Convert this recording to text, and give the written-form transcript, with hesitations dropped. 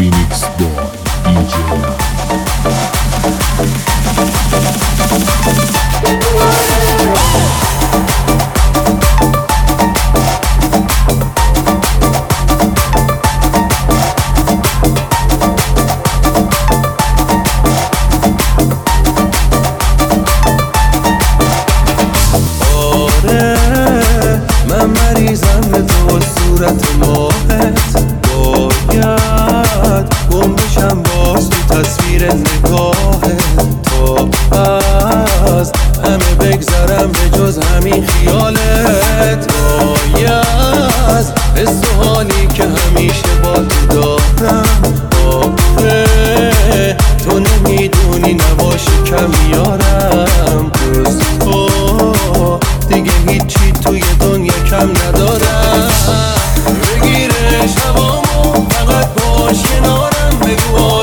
Remix by DJ صورت ماهت باید گم بشم باز تو تصویر نگاهت تا از همه بگذرم به جز همین خیالت باید حس و حالی که همیشه با تو دارم آخه تو نمیدونی نباشی کم میارم جز تو دیگه هیچی توی دنیا کم ندارم بگیرش هوامو فقط باش کنارم بگو